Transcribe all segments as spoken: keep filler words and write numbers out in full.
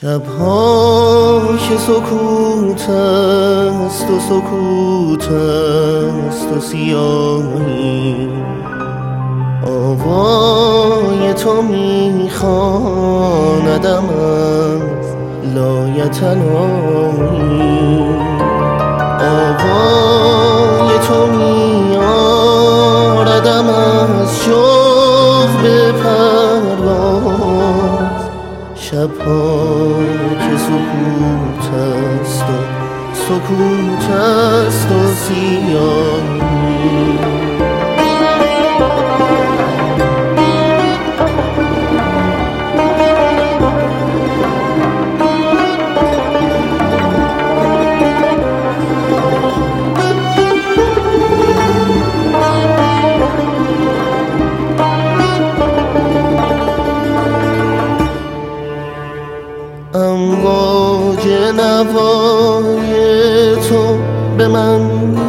شبها که سکوت است و سکوت است و سیاهی، آوای تو میخواندم از لایتناهی، آوای تو میاردم از شوق به پرواز. شبها که سکوت است و سکوت است و سیاهی، امواج نوای تو به من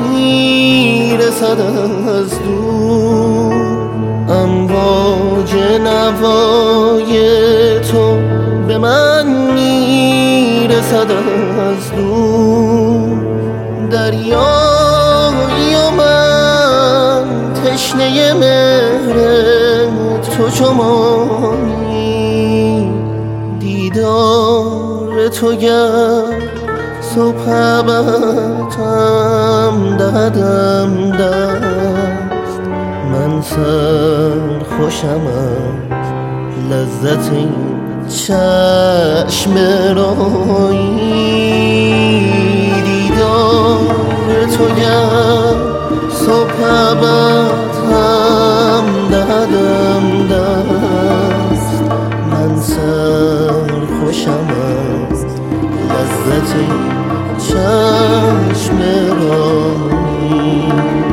میرسد از دور، امواج نوای تو به من میرسد از دور. دریایی و من تشنه مهر تو چو ماهی، دیدار تو گر صبح ابدم دهدم دست، من سر خوشم از لذت این چشم رایی، دیدار تو گر صبح ابدم دهدم دست، من سر خوشم از لذت چشم رانی.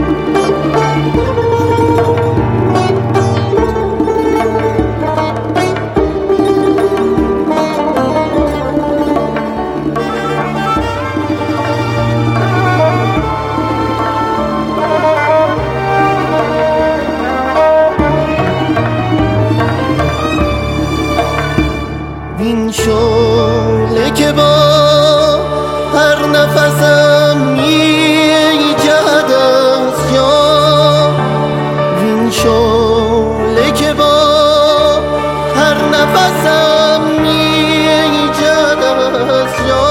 این شعله که با هر نفسم میجهد از جا، این شعله که با هر نفسم میجهد از جا،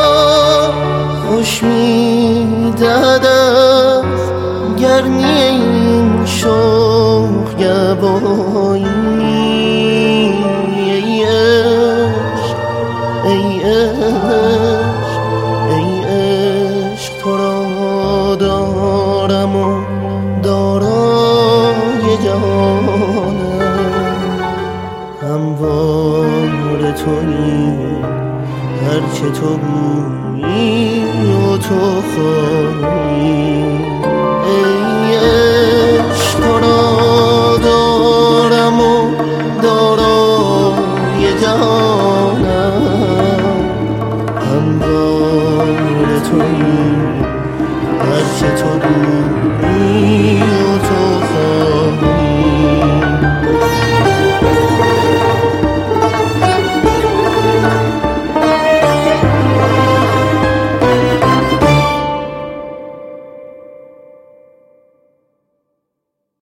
خوش میدهد از گرمی این شوق گوایی. ای عشق ای عشق تو را دارم و دارای جهانم، هموار تویی هرچه تو گویی و تو خواهی.